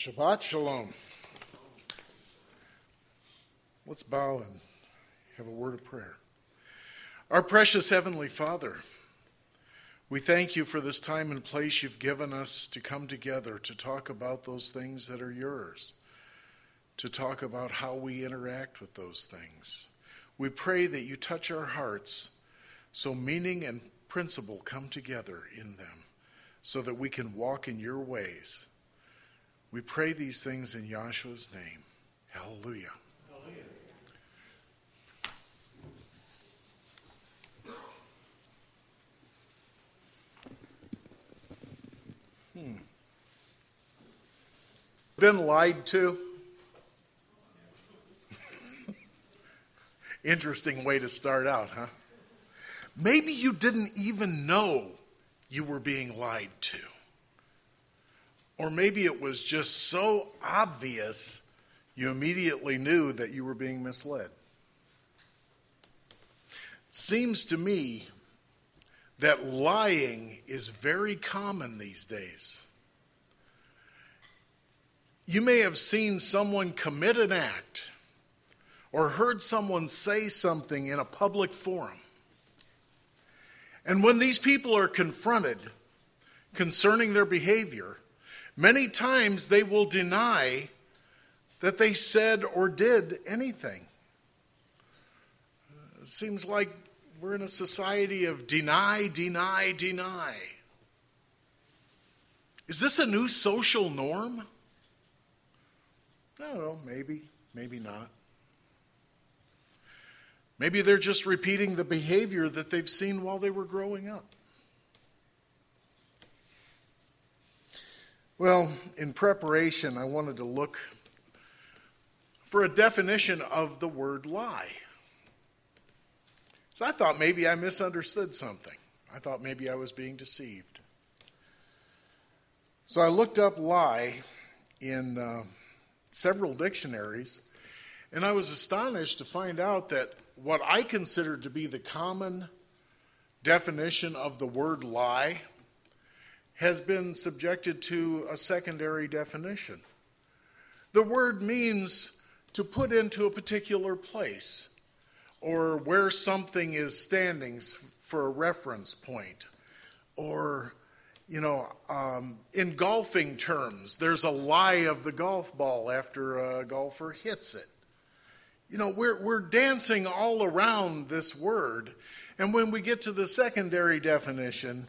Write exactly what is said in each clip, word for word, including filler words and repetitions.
Shabbat Shalom. Let's bow and have a word of prayer. Our precious Heavenly Father, we thank you for this time and place you've given us to come together to talk about those things that are yours, to talk about how we interact with those things. We pray that you touch our hearts so meaning and principle come together in them so that we can walk in your ways. We pray these things in Yahshua's name. Hallelujah. Hallelujah. Hmm. Been lied to? Interesting way to start out, huh? Maybe you didn't even know you were being lied to. Or maybe it was just so obvious you immediately knew that you were being misled. It seems to me that lying is very common these days. You may have seen someone commit an act or heard someone say something in a public forum. And when these people are confronted concerning their behavior, many times they will deny that they said or did anything. It seems like we're in a society of deny, deny, deny. Is this a new social norm? I don't know, maybe, maybe not. Maybe they're just repeating the behavior that they've seen while they were growing up. Well, in preparation, I wanted to look for a definition of the word lie. So I thought maybe I misunderstood something. I thought maybe I was being deceived. So I looked up lie in uh, several dictionaries, and I was astonished to find out that what I considered to be the common definition of the word lie has been subjected to a secondary definition. The word means to put into a particular place or where something is standing for a reference point. Or, you know, um, in golfing terms, there's a lie of the golf ball after a golfer hits it. You know, we're we're dancing all around this word. And when we get to the secondary definition,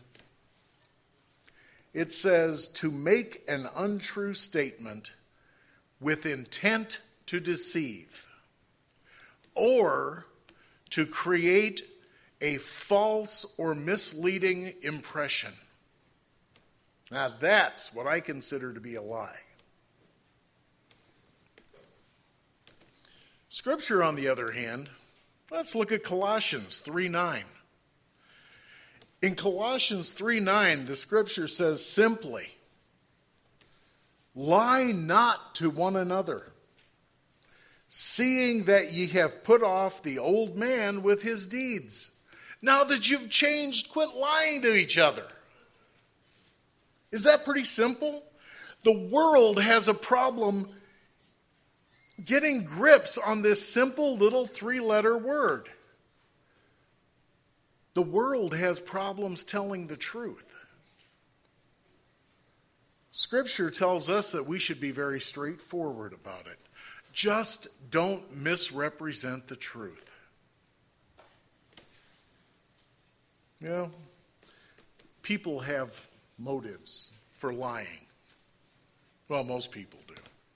it says to make an untrue statement with intent to deceive or to create a false or misleading impression. Now that's what I consider to be a lie. Scripture, on the other hand, let's look at Colossians three nine. In Colossians three nine, the scripture says simply, lie not to one another, seeing that ye have put off the old man with his deeds. Now that you've changed, quit lying to each other. Is that pretty simple? The world has a problem getting grips on this simple little three-letter word. The world has problems telling the truth. Scripture tells us that we should be very straightforward about it. Just don't misrepresent the truth. You know, people have motives for lying. Well, most people do.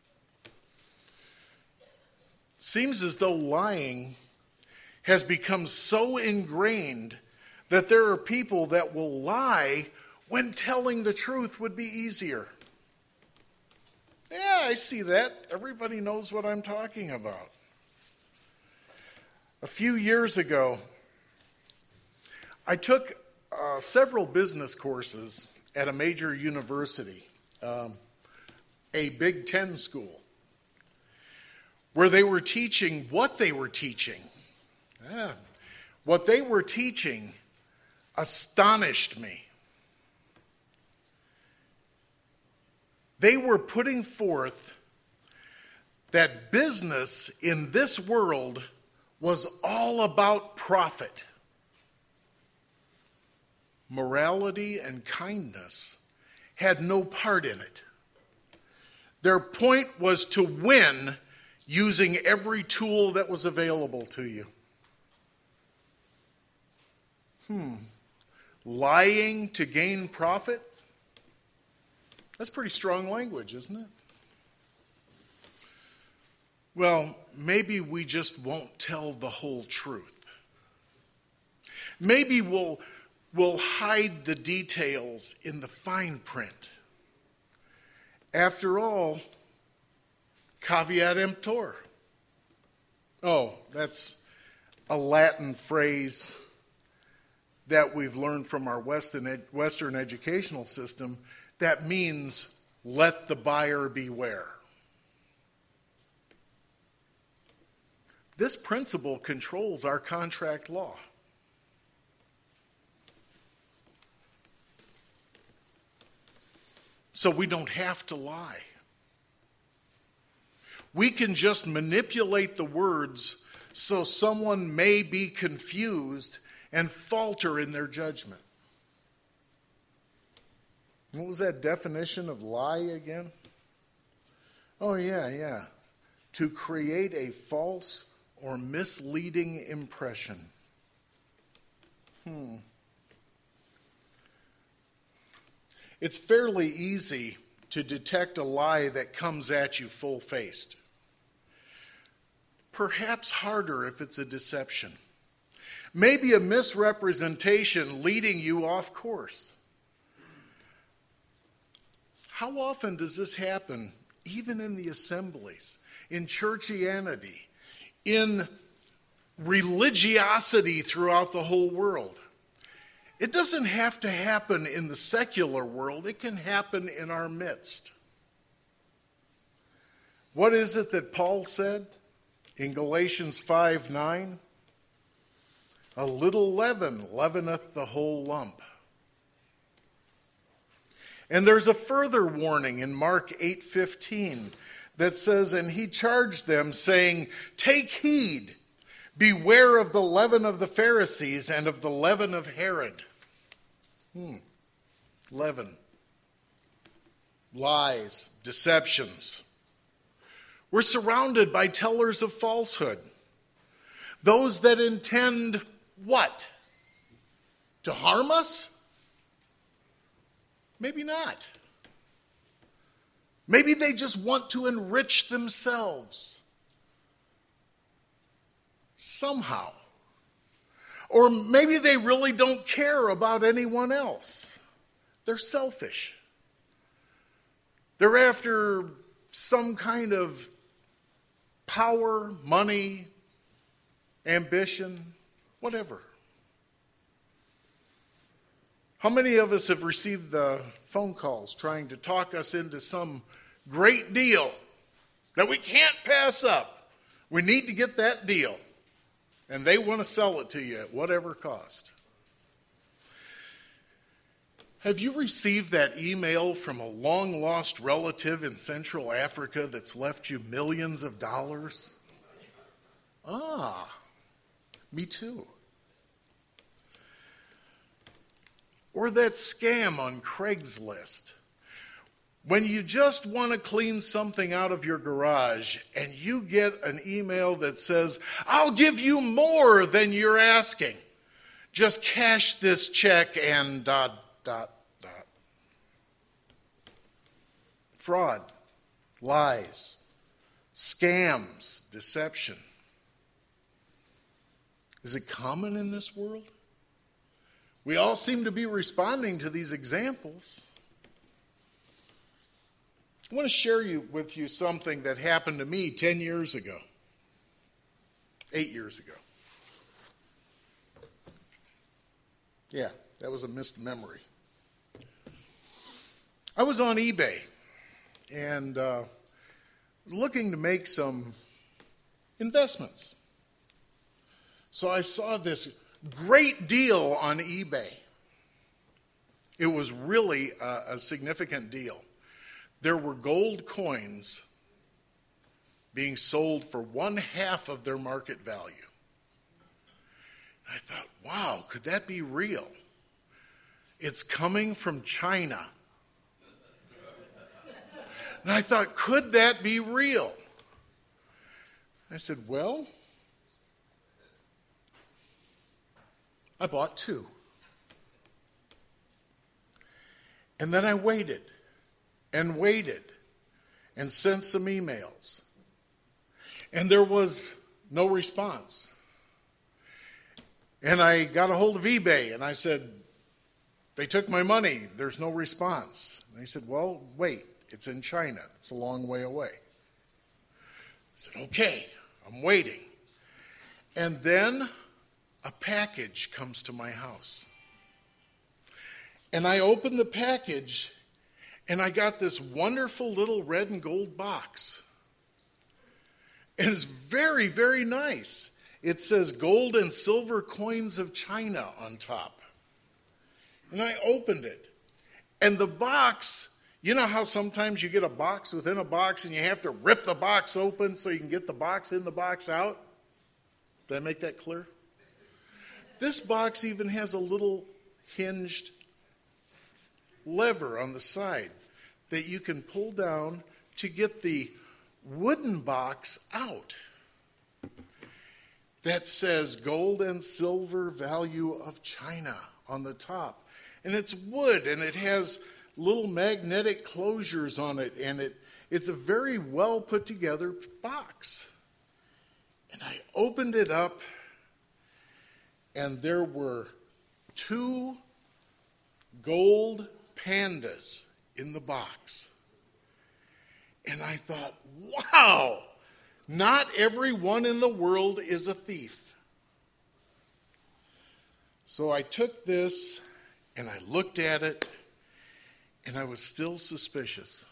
Seems as though lying has become so ingrained that there are people that will lie when telling the truth would be easier. Yeah, I see that. Everybody knows what I'm talking about. A few years ago, I took uh, several business courses at a major university, um, a Big Ten school, where they were teaching what they were teaching. Yeah. What they were teaching astonished me. They were putting forth that business in this world was all about profit. Morality and kindness had no part in it. Their point was to win using every tool that was available to you. Hmm. Lying to gain profit? That's pretty strong language, isn't it? Well, maybe we just won't tell the whole truth. Maybe we'll, we'll hide the details in the fine print. After all, caveat emptor. Oh, that's a Latin phrase that we've learned from our Western, ed- Western educational system that means let the buyer beware. This principle controls our contract law. So we don't have to lie. We can just manipulate the words so someone may be confused and falter in their judgment. What was that definition of lie again? Oh, yeah, yeah. To create a false or misleading impression. Hmm. It's fairly easy to detect a lie that comes at you full-faced. Perhaps harder if it's a deception. Maybe a misrepresentation leading you off course. How often does this happen, even in the assemblies, in churchianity, in religiosity throughout the whole world? It doesn't have to happen in the secular world. It can happen in our midst. What is it that Paul said in Galatians five nine? A little leaven leaveneth the whole lump. And there's a further warning in Mark eight fifteen that says, and he charged them, saying, take heed, beware of the leaven of the Pharisees and of the leaven of Herod. Hmm. Leaven. Lies, deceptions. We're surrounded by tellers of falsehood. Those that intend what? To harm us? Maybe not. Maybe they just want to enrich themselves. Somehow. Or maybe they really don't care about anyone else. They're selfish. They're after some kind of power, money, ambition, whatever. How many of us have received the phone calls trying to talk us into some great deal that we can't pass up? We need to get that deal. And they want to sell it to you at whatever cost. Have you received that email from a long-lost relative in Central Africa that's left you millions of dollars? Ah, me too. Or that scam on Craigslist. When you just want to clean something out of your garage and you get an email that says, I'll give you more than you're asking. Just cash this check and dot, dot, dot. Fraud, lies, scams, deception. Is it common in this world? We all seem to be responding to these examples. I want to share you, with you something that happened to me ten years ago. Eight years ago. Yeah, that was a missed memory. I was on eBay and uh, was looking to make some investments. So I saw this great deal on eBay. It was really a, a significant deal. there were gold coins being sold for one half of their market value. I thought, wow, could that be real? It's coming from China. And I thought, could that be real? I said, well, I bought two. And then I waited and waited and sent some emails. And there was no response. And I got a hold of eBay and I said, they took my money. There's no response. And they said, well, wait, it's in China. It's a long way away. I said, okay, I'm waiting. And then a package comes to my house. And I opened the package and I got this wonderful little red and gold box. And it's very, very nice. It says gold and silver coins of China on top. And I opened it. And the box, you know how sometimes you get a box within a box and you have to rip the box open so you can get the box in the box out? Did I make that clear? This box even has a little hinged lever on the side that you can pull down to get the wooden box out that says gold and silver value of China on the top. And it's wood and it has little magnetic closures on it, and it it's a very well put together box. And I opened it up and there were two gold pandas in the box. And I thought, wow, not everyone in the world is a thief. So I took this and I looked at it and I was still suspicious.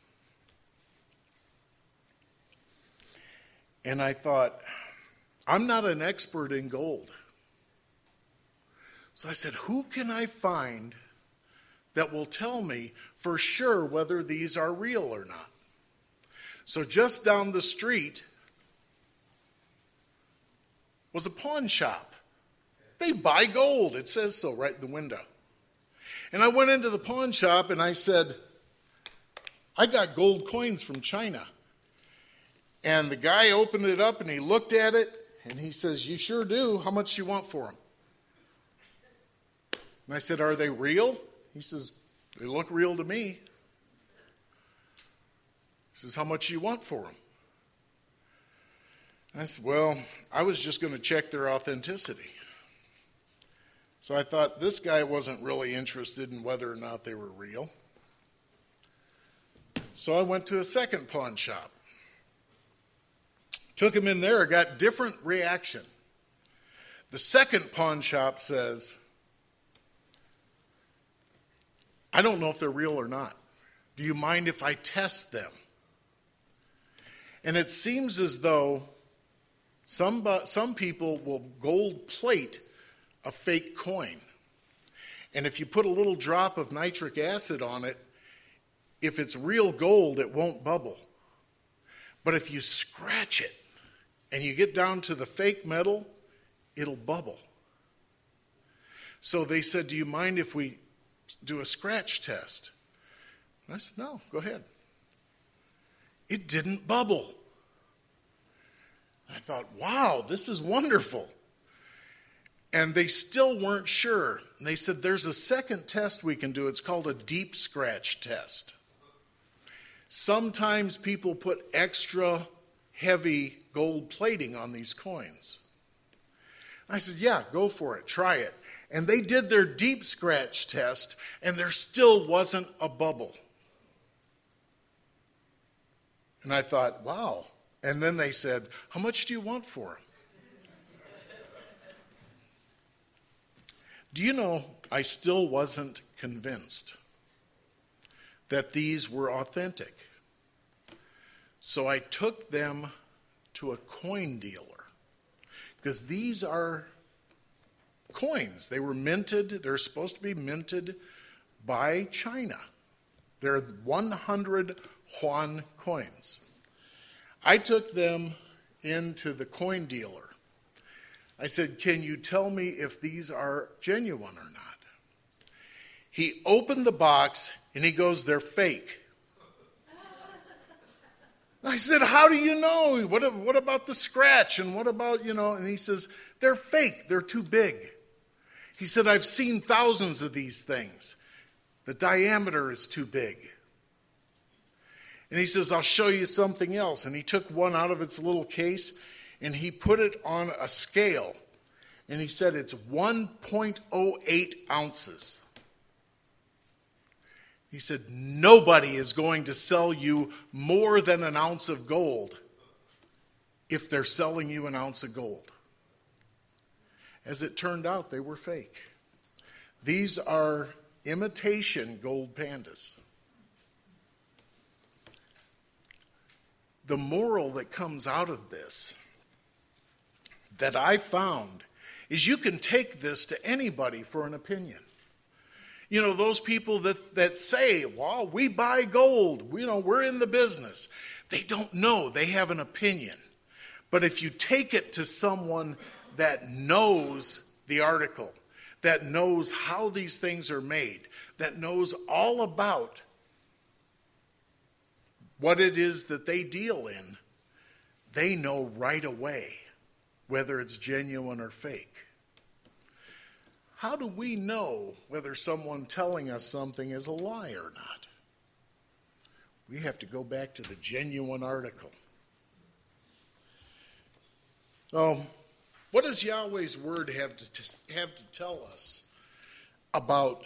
And I thought, I'm not an expert in gold. So I said, who can I find that will tell me for sure whether these are real or not? So just down the street was a pawn shop. They buy gold. It says so right in the window. And I went into the pawn shop and I said, I got gold coins from China. And the guy opened it up and he looked at it and he says, you sure do. How much do you want for them? And I said, are they real? He says, they look real to me. He says, how much do you want for them? And I said, well, I was just going to check their authenticity. So I thought this guy wasn't really interested in whether or not they were real. So I went to a second pawn shop. Took him in there, got different reaction. The second pawn shop says, I don't know if they're real or not. Do you mind if I test them? And it seems as though some, some people will gold plate a fake coin. And if you put a little drop of nitric acid on it, if it's real gold, it won't bubble. But if you scratch it and you get down to the fake metal, it'll bubble. So they said, do you mind if we do a scratch test? And I said, no, go ahead. It didn't bubble. I thought, wow, this is wonderful. And they still weren't sure. And they said, there's a second test we can do. It's called a deep scratch test. Sometimes people put extra heavy gold plating on these coins. I said, yeah, go for it. Try it. And they did their deep scratch test, and there still wasn't a bubble. And I thought, wow. And then they said, how much do you want for them? Do you know, I still wasn't convinced that these were authentic. So I took them to a coin dealer, because these are coins. They were minted. They're supposed to be minted by China. They're one hundred Juan coins. I took them into the coin dealer. I said, can you tell me if these are genuine or not? He opened the box and he goes, they're fake. I said, how do you know? What, what about the scratch? And what about, you know, and he says, they're fake. They're too big. He said, I've seen thousands of these things. The diameter is too big. And he says, I'll show you something else. And he took one out of its little case and he put it on a scale. And he said, it's one point oh eight ounces. He said, nobody is going to sell you more than an ounce of gold if they're selling you an ounce of gold. As it turned out, they were fake. These are imitation gold pandas. The moral that comes out of this that I found is you can take this to anybody for an opinion. You know, those people that, that say, well, we buy gold. We, you know, we're in the business. They don't know. They have an opinion. But if you take it to someone that knows the article, that knows how these things are made, that knows all about what it is that they deal in, they know right away whether it's genuine or fake. How do we know whether someone telling us something is a lie or not? We have to go back to the genuine article. So, what does Yahweh's word have to t- have to tell us about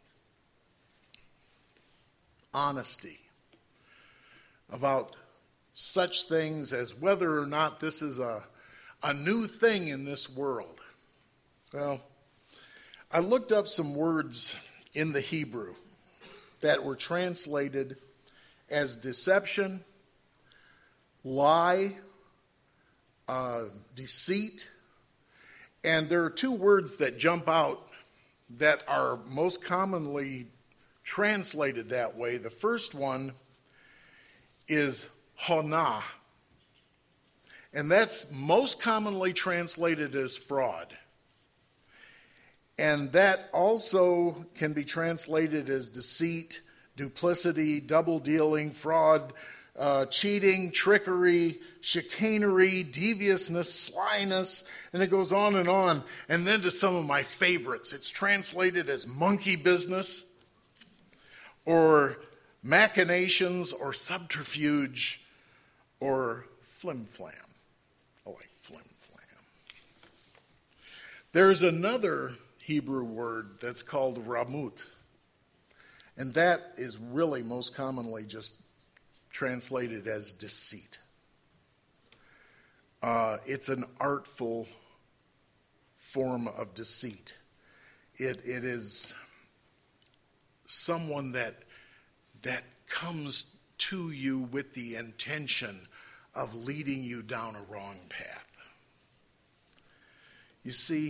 honesty? About such things as whether or not this is a, a new thing in this world? Well, I looked up some words in the Hebrew that were translated as deception, lie, uh, deceit, and there are two words that jump out that are most commonly translated that way. The first one is honah, and that's most commonly translated as fraud. And that also can be translated as deceit, duplicity, double dealing, fraud, uh, cheating, trickery, chicanery, deviousness, slyness, and it goes on and on. And then to some of my favorites, it's translated as monkey business, or machinations, or subterfuge, or flim-flam. I like flim-flam. There's another Hebrew word that's called ramut. And that is really most commonly just translated as deceit. Uh, it's an artful form of deceit. It it is someone that that comes to you with the intention of leading you down a wrong path. You see,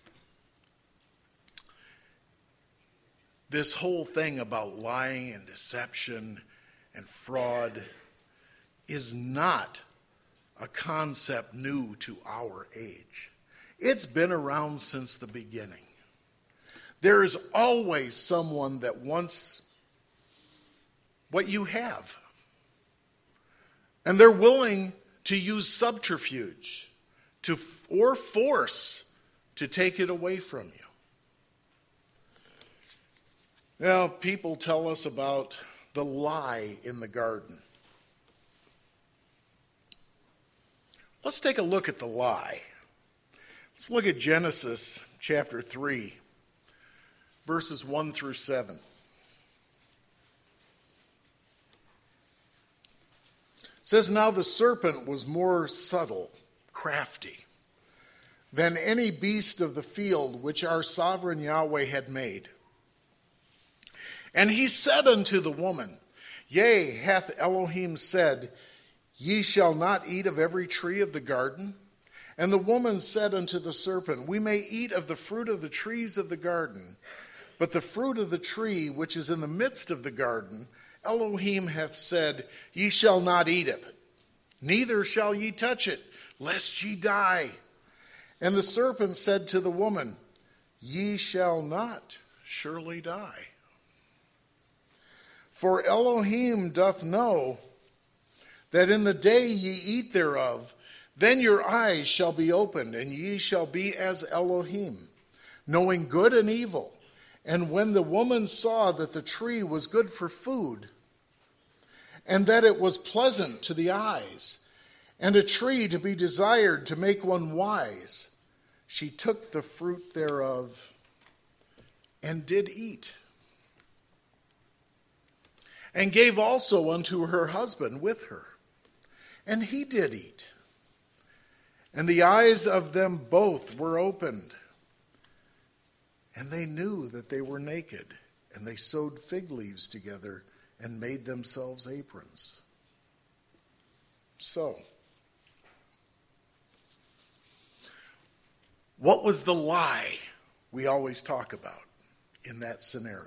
this whole thing about lying and deception and fraud is not a concept new to our age. It's been around since the beginning. There is always someone that wants what you have. And they're willing to use subterfuge to or force to take it away from you. Now, people tell us about the lie in the garden. Let's take a look at the lie. Let's look at Genesis chapter three, verses one through seven. It says, now the serpent was more subtle, crafty, than any beast of the field which our sovereign Yahweh had made. And he said unto the woman, yea, hath Elohim said, ye shall not eat of every tree of the garden? And the woman said unto the serpent, we may eat of the fruit of the trees of the garden, but the fruit of the tree which is in the midst of the garden, Elohim hath said, Ye shall not eat of it, neither shall ye touch it, lest ye die. And the serpent said to the woman, Ye shall not surely die. For Elohim doth know that in the day ye eat thereof, then your eyes shall be opened, and ye shall be as Elohim, knowing good and evil. And when the woman saw that the tree was good for food, and that it was pleasant to the eyes, and a tree to be desired to make one wise, she took the fruit thereof and did eat, and gave also unto her husband with her, and he did eat. And the eyes of them both were opened, and they knew that they were naked, and they sewed fig leaves together and made themselves aprons. So, what was the lie we always talk about in that scenario?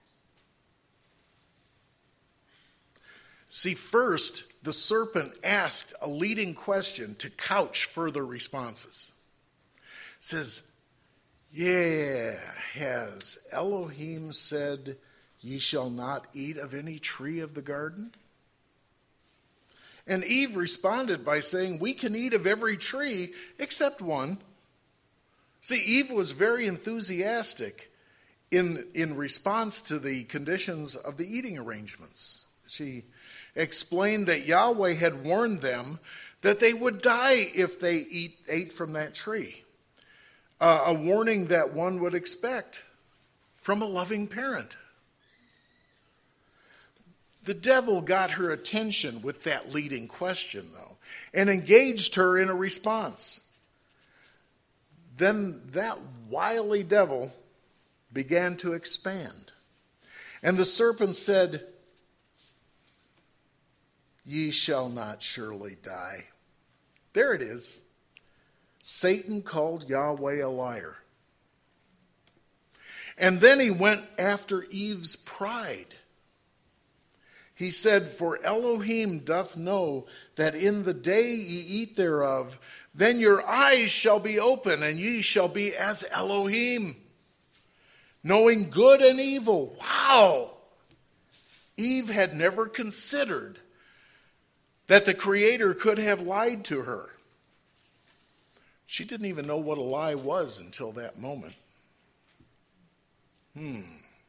See, first, the serpent asked a leading question to couch further responses. It says, Yeah, has Elohim said, Ye shall not eat of any tree of the garden? And Eve responded by saying, We can eat of every tree except one. See, Eve was very enthusiastic in, in response to the conditions of the eating arrangements. She explained that Yahweh had warned them that they would die if they eat, ate from that tree. Uh, a warning that one would expect from a loving parent. The devil got her attention with that leading question, though, and engaged her in a response. Then that wily devil began to expand. And the serpent said, Ye shall not surely die. There it is. Satan called Yahweh a liar. And then he went after Eve's pride. He said, For Elohim doth know that in the day ye eat thereof, then your eyes shall be open, and ye shall be as Elohim, knowing good and evil. Wow! Eve had never considered that the Creator could have lied to her. She didn't even know what a lie was until that moment. Hmm.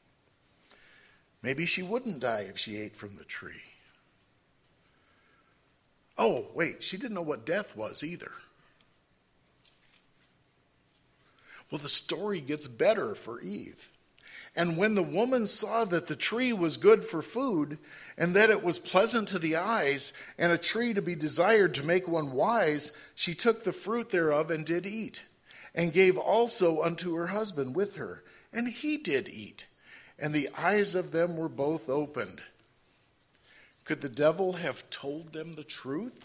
Maybe she wouldn't die if she ate from the tree. Oh, wait, she didn't know what death was either. Well, the story gets better for Eve. And when the woman saw that the tree was good for food, and that it was pleasant to the eyes, and a tree to be desired to make one wise, she took the fruit thereof and did eat, and gave also unto her husband with her, and he did eat. And the eyes of them were both opened. Could the devil have told them the truth?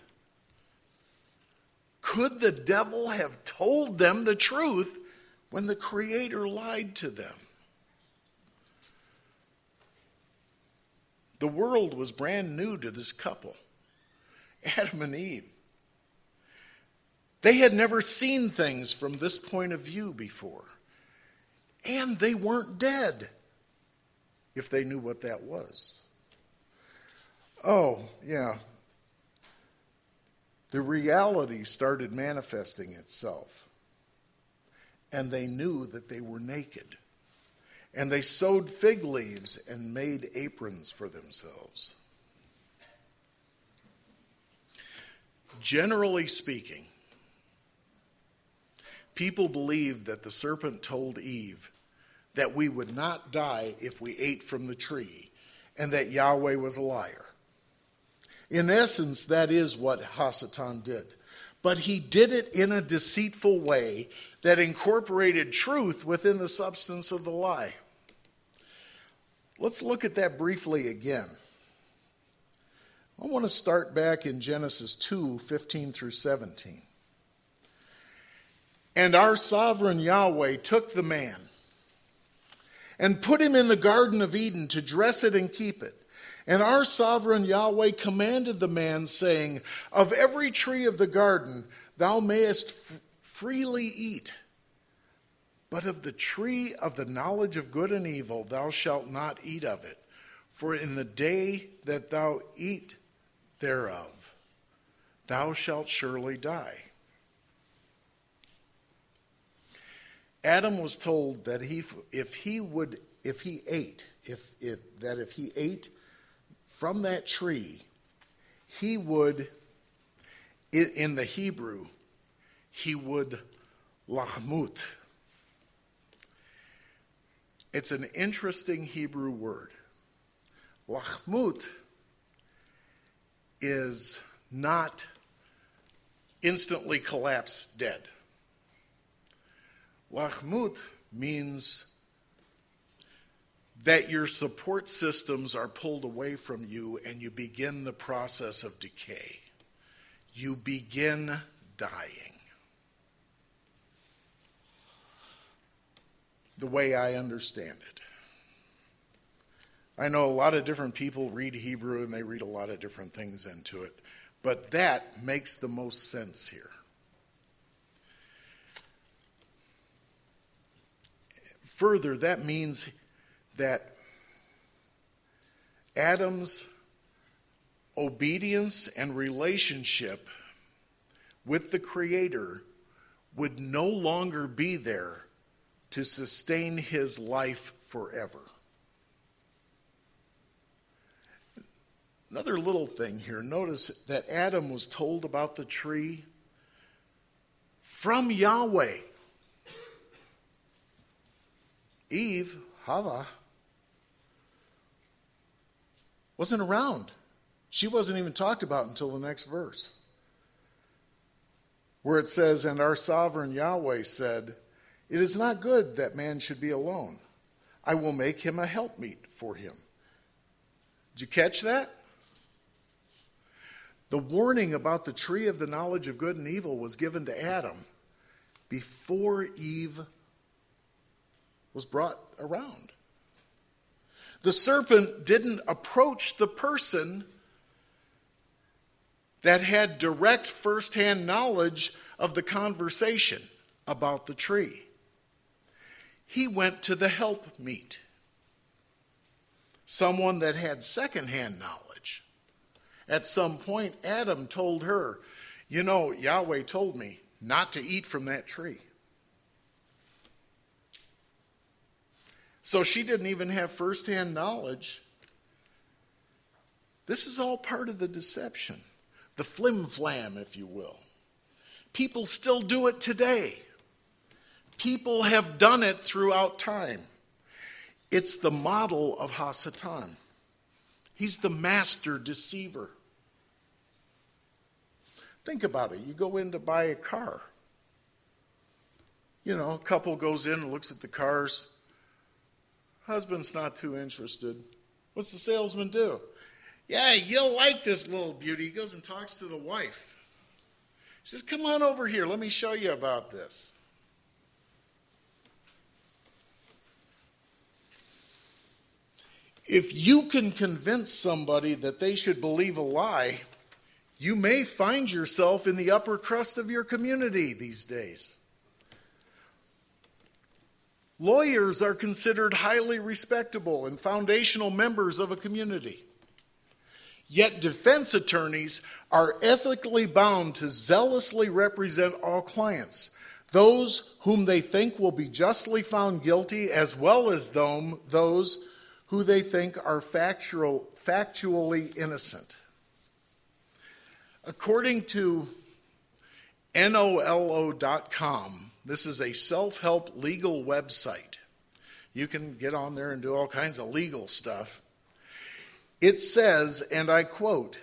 Could the devil have told them the truth when the Creator lied to them? The world was brand new to this couple, Adam and Eve. They had never seen things from this point of view before. And they weren't dead, if they knew what that was. Oh, yeah. The reality started manifesting itself. And they knew that they were naked. And they sewed fig leaves and made aprons for themselves. Generally speaking, people believed that the serpent told Eve that we would not die if we ate from the tree, and that Yahweh was a liar. In essence, that is what Hasatan did. But he did it in a deceitful way that incorporated truth within the substance of the lie. Let's look at that briefly again. I want to start back in Genesis two, fifteen through seventeen. And our sovereign Yahweh took the man and put him in the Garden of Eden to dress it and keep it. And our sovereign Yahweh commanded the man, saying, of every tree of the garden thou mayest f- freely eat, but of the tree of the knowledge of good and evil thou shalt not eat of it. For in the day that thou eat thereof, thou shalt surely die. Adam was told that he, if he would, if he ate, if it, that if he ate from that tree, he would, in the Hebrew, he would lachmut. It's an interesting Hebrew word. Lachmut is not instantly collapse dead. Lachmut means that your support systems are pulled away from you and you begin the process of decay. You begin dying. The way I understand it. I know a lot of different people read Hebrew and they read a lot of different things into it, but that makes the most sense here. Further, that means that Adam's obedience and relationship with the Creator would no longer be there to sustain his life forever. Another little thing here. Notice that Adam was told about the tree from Yahweh. Eve, Hava, wasn't around. She wasn't even talked about until the next verse, where it says, and our sovereign Yahweh said, it is not good that man should be alone. I will make him a helpmeet for him. Did you catch that? The warning about the tree of the knowledge of good and evil was given to Adam before Eve was brought around. The serpent didn't approach the person that had direct firsthand knowledge of the conversation about the tree. He went to the helpmeet, someone that had secondhand knowledge. At some point, Adam told her, you know, Yahweh told me not to eat from that tree. So she didn't even have firsthand knowledge. This is all part of the deception, the flim-flam, if you will. People still do it today. People have done it throughout time. It's the model of Hasatan. He's the master deceiver. Think about it. You go in to buy a car. You know, a couple goes in and looks at the cars. Husband's not too interested. What's the salesman do? Yeah, you'll like this little beauty. He goes and talks to the wife. He says, come on over here. Let me show you about this. If you can convince somebody that they should believe a lie, you may find yourself in the upper crust of your community these days. Lawyers are considered highly respectable and foundational members of a community. Yet defense attorneys are ethically bound to zealously represent all clients, those whom they think will be justly found guilty, as well as those who they think are factual, factually innocent. According to N O L O dot com, this is a self-help legal website. You can get on there and do all kinds of legal stuff. It says, and I quote,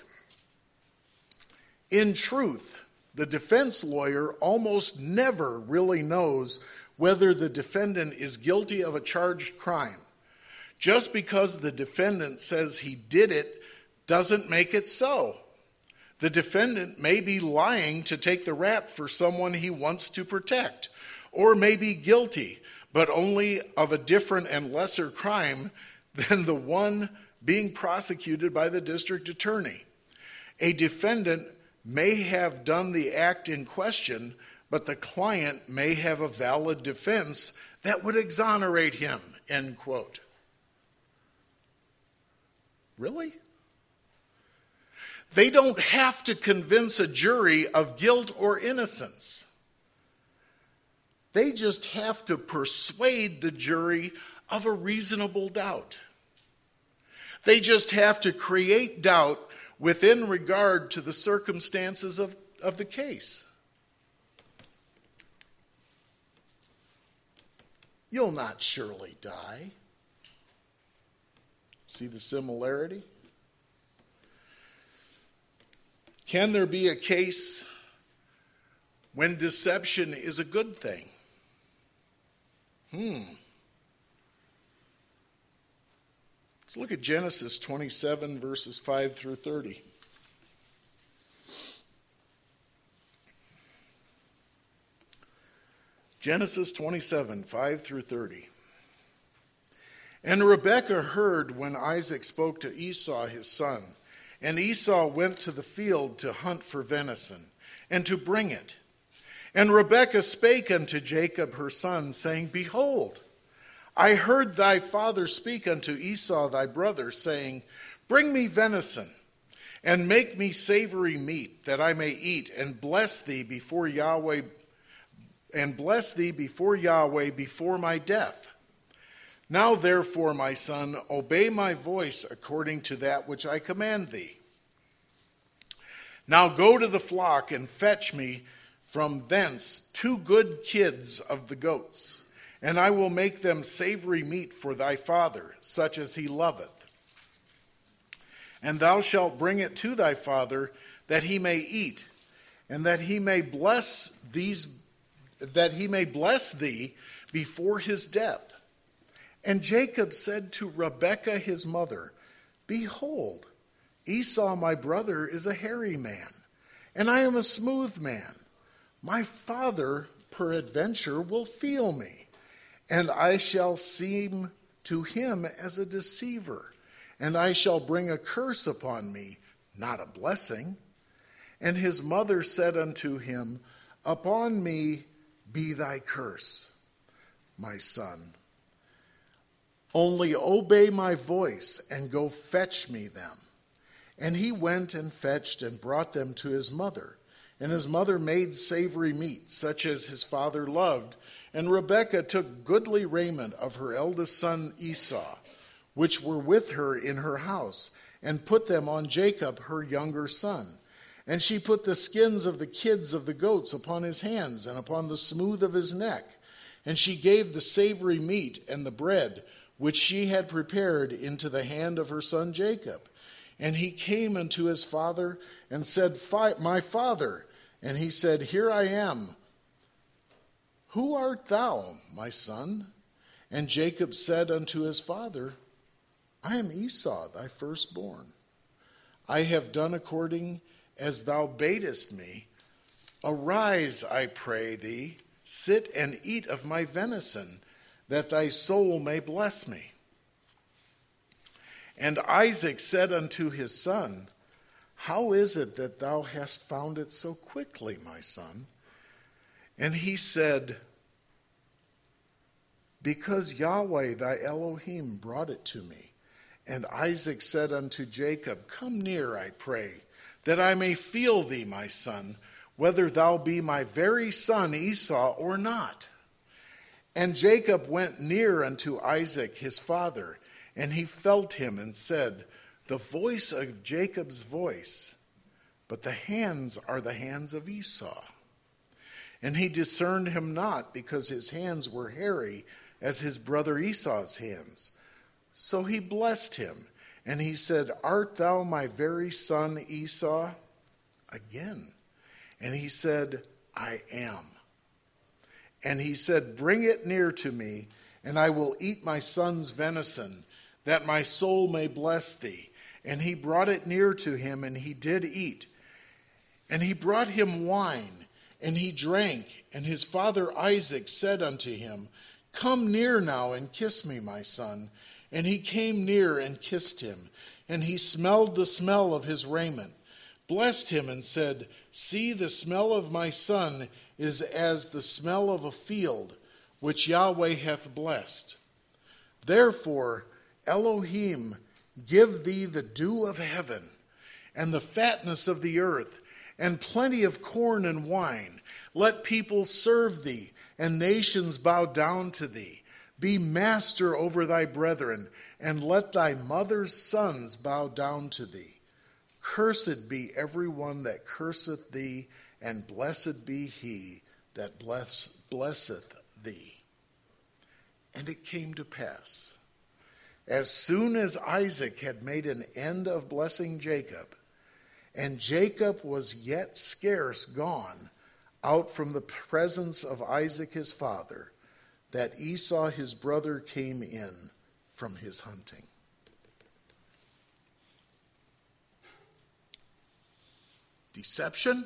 in truth, the defense lawyer almost never really knows whether the defendant is guilty of a charged crime. Just because the defendant says he did it doesn't make it so. The defendant may be lying to take the rap for someone he wants to protect, or may be guilty, but only of a different and lesser crime than the one being prosecuted by the district attorney. A defendant may have done the act in question, but the client may have a valid defense that would exonerate him, end quote. Really? They don't have to convince a jury of guilt or innocence. They just have to persuade the jury of a reasonable doubt. They just have to create doubt within regard to the circumstances of, of the case. You'll not surely die. See the similarity? Can there be a case when deception is a good thing? Hmm. Let's look at Genesis twenty-seven, verses five through thirty. Genesis twenty-seven, five through thirty. And Rebekah heard when Isaac spoke to Esau his son. And Esau went to the field to hunt for venison, and to bring it. And Rebekah spake unto Jacob her son, saying, Behold, I heard thy father speak unto Esau thy brother, saying, Bring me venison, and make me savory meat, that I may eat, and bless thee before Yahweh, and bless thee before Yahweh before my death. Now therefore, my son, obey my voice according to that which I command thee. Now go to the flock and fetch me from thence two good kids of the goats, and I will make them savory meat for thy father, such as he loveth. And thou shalt bring it to thy father, that he may eat, and that he may bless these, that he may bless thee before his death. And Jacob said to Rebekah his mother, Behold, Esau my brother is a hairy man, and I am a smooth man. My father peradventure will feel me, and I shall seem to him as a deceiver, and I shall bring a curse upon me, not a blessing. And his mother said unto him, Upon me be thy curse, my son. Only obey my voice, and go fetch me them. And he went and fetched and brought them to his mother. And his mother made savory meat, such as his father loved. And Rebekah took goodly raiment of her eldest son Esau, which were with her in her house, and put them on Jacob her younger son. And she put the skins of the kids of the goats upon his hands, and upon the smooth of his neck. And she gave the savory meat and the bread, which she had prepared, into the hand of her son Jacob. And he came unto his father and said, My father. And he said, Here I am. Who art thou, my son? And Jacob said unto his father, I am Esau, thy firstborn. I have done according as thou badest me. Arise, I pray thee, sit and eat of my venison, that thy soul may bless me. And Isaac said unto his son, How is it that thou hast found it so quickly, my son? And he said, Because Yahweh thy Elohim brought it to me. And Isaac said unto Jacob, Come near, I pray, that I may feel thee, my son, whether thou be my very son Esau or not. And Jacob went near unto Isaac his father, and he felt him and said, The voice of Jacob's voice, but the hands are the hands of Esau. And he discerned him not, because his hands were hairy as his brother Esau's hands. So he blessed him, and he said, Art thou my very son Esau? Again. And he said, I am. And he said, Bring it near to me, and I will eat my son's venison, that my soul may bless thee. And he brought it near to him, and he did eat. And he brought him wine, and he drank. And his father Isaac said unto him, Come near now and kiss me, my son. And he came near and kissed him, and he smelled the smell of his raiment, blessed him, and said, See, the smell of my son is as the smell of a field, which Yahweh hath blessed. Therefore, Elohim, give thee the dew of heaven, and the fatness of the earth, and plenty of corn and wine. Let people serve thee, and nations bow down to thee. Be master over thy brethren, and let thy mother's sons bow down to thee. Cursed be every one that curseth thee, and blessed be he that bless, blesseth thee. And it came to pass, as soon as Isaac had made an end of blessing Jacob, and Jacob was yet scarce gone out from the presence of Isaac his father, that Esau his brother came in from his hunting. Deception?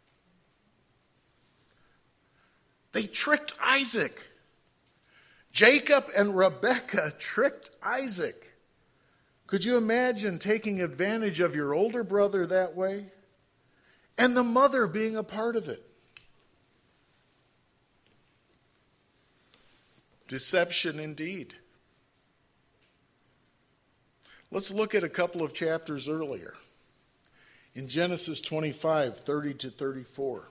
They tricked Isaac. Jacob and Rebekah tricked Isaac. Could you imagine taking advantage of your older brother that way? And the mother being a part of it. Deception indeed. Let's look at a couple of chapters earlier. In Genesis twenty-five, thirty to thirty-four.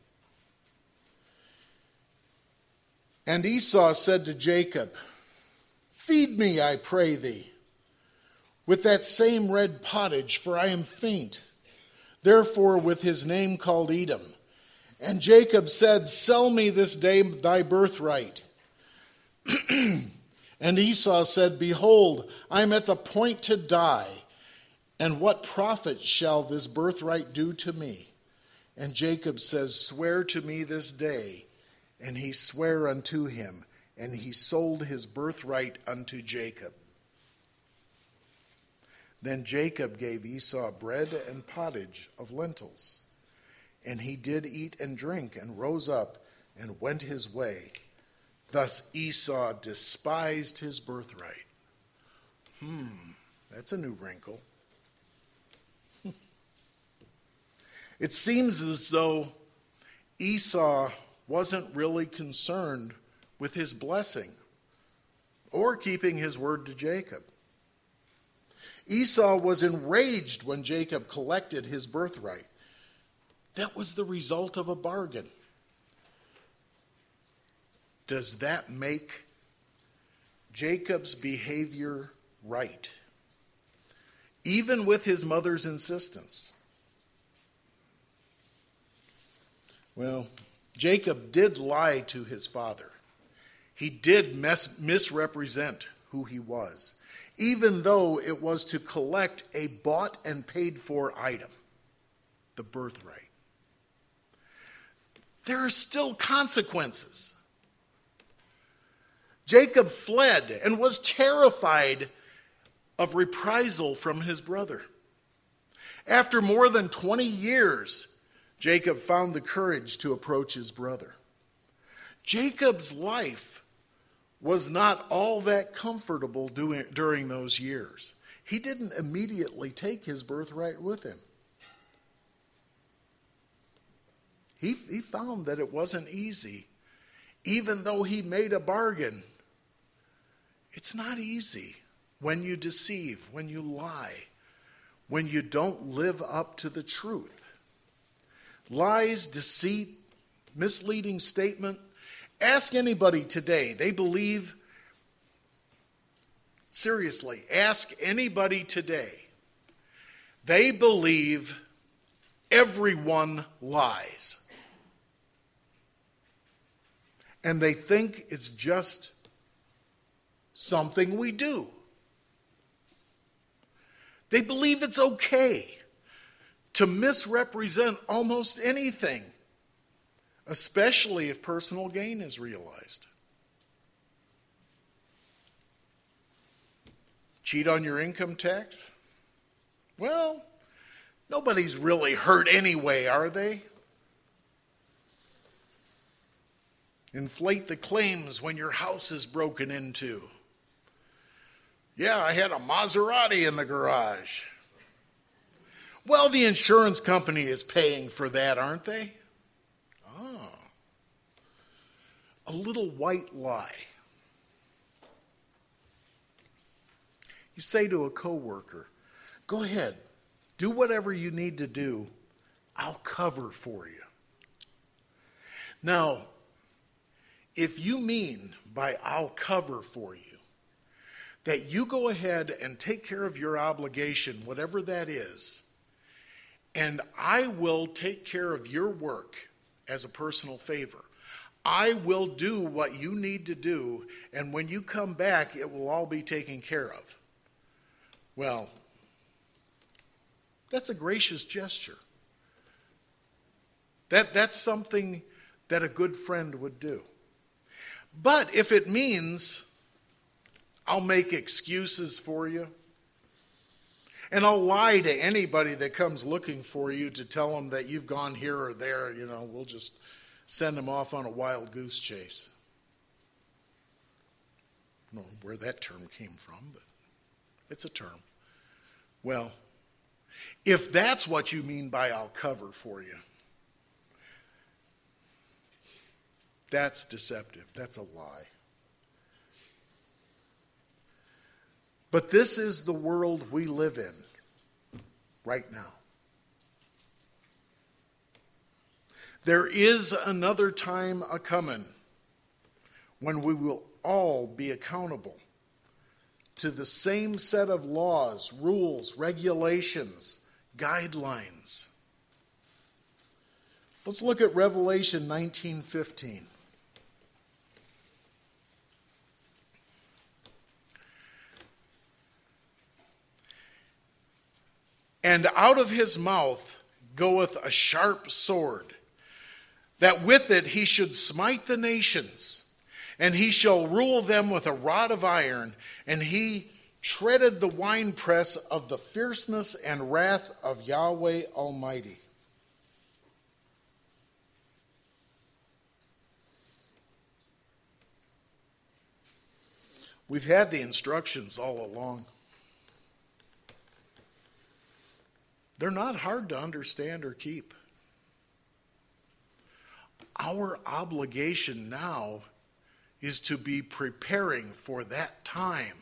And Esau said to Jacob, Feed me, I pray thee, with that same red pottage, for I am faint. Therefore with his name called Edom. And Jacob said, Sell me this day thy birthright. And Esau said, Behold, I am at the point to die, and what profit shall this birthright do to me? And Jacob says, Swear to me this day. And he sware unto him, and he sold his birthright unto Jacob. Then Jacob gave Esau bread and pottage of lentils. And he did eat and drink, and rose up, and went his way. Thus Esau despised his birthright. Hmm, that's a new wrinkle. It seems as though Esau wasn't really concerned with his blessing or keeping his word to Jacob. Esau was enraged when Jacob collected his birthright. That was the result of a bargain. Does that make Jacob's behavior right? Even with his mother's insistence. Well, Jacob did lie to his father. He did mis- misrepresent who he was, even though it was to collect a bought and paid for item, the birthright. There are still consequences. Jacob fled and was terrified of reprisal from his brother. After more than twenty years, Jacob found the courage to approach his brother. Jacob's life was not all that comfortable doing, during those years. He didn't immediately take his birthright with him. He, he found that it wasn't easy. Even though he made a bargain, it's not easy when you deceive, when you lie, when you don't live up to the truth. Lies, deceit, misleading statement. Ask anybody today. They believe, seriously, ask anybody today. They believe everyone lies. And they think it's just something we do. They believe it's okay to misrepresent almost anything, especially if personal gain is realized. Cheat on your income tax? Well, nobody's really hurt anyway, are they? Inflate the claims when your house is broken into. Yeah, I had a Maserati in the garage. Well, the insurance company is paying for that, aren't they? Oh. A little white lie. You say to a coworker, go ahead, do whatever you need to do. I'll cover for you. Now, if you mean by I'll cover for you, that you go ahead and take care of your obligation, whatever that is, and I will take care of your work as a personal favor. I will do what you need to do, and when you come back, it will all be taken care of. Well, that's a gracious gesture. That, that's something that a good friend would do. But if it means I'll make excuses for you, and I'll lie to anybody that comes looking for you to tell them that you've gone here or there, you know, we'll just send them off on a wild goose chase. I don't know where that term came from, but it's a term. Well, if that's what you mean by I'll cover for you, that's deceptive. That's a lie. But this is the world we live in right now. There is another time a-coming when we will all be accountable to the same set of laws, rules, regulations, guidelines. Let's look at Revelation nineteen fifteen. And out of his mouth goeth a sharp sword, that with it he should smite the nations, and he shall rule them with a rod of iron, and he treaded the winepress of the fierceness and wrath of Yahweh Almighty. We've had the instructions all along. They're not hard to understand or keep. Our obligation now is to be preparing for that time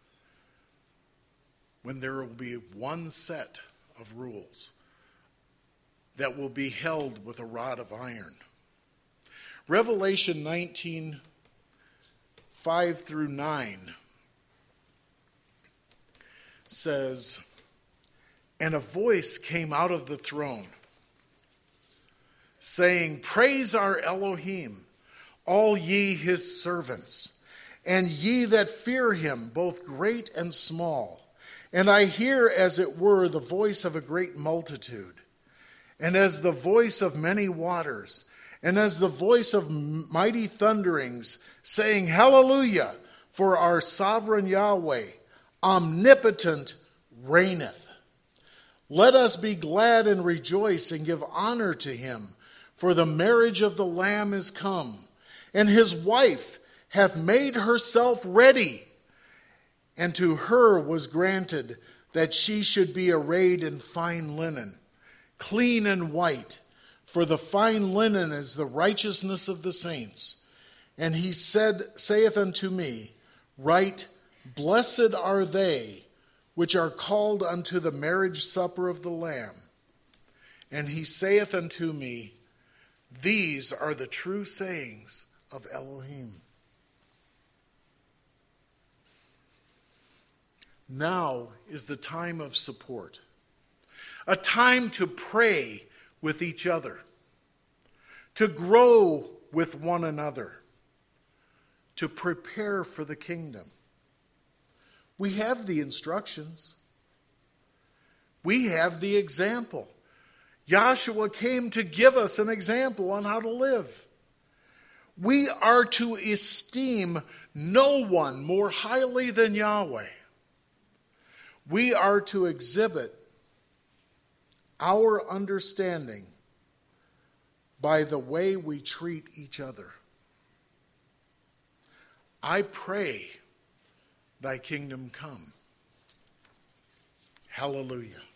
when there will be one set of rules that will be held with a rod of iron. Revelation nineteen, five through nine says, and a voice came out of the throne, saying, praise our Elohim, all ye his servants, and ye that fear him, both great and small. And I hear, as it were, the voice of a great multitude, and as the voice of many waters, and as the voice of mighty thunderings, saying, Hallelujah, for our sovereign Yahweh, omnipotent, reigneth. Let us be glad and rejoice and give honor to him, for the marriage of the Lamb is come, and his wife hath made herself ready. And to her was granted that she should be arrayed in fine linen, clean and white, for the fine linen is the righteousness of the saints. And he said, saith unto me, Right, blessed are they which are called unto the marriage supper of the Lamb. And he saith unto me, These are the true sayings of Elohim. Now is the time of support, a time to pray with each other, to grow with one another, to prepare for the kingdom. We have the instructions. We have the example. Yahshua came to give us an example on how to live. We are to esteem no one more highly than Yahweh. We are to exhibit our understanding by the way we treat each other. I pray thy kingdom come. Hallelujah.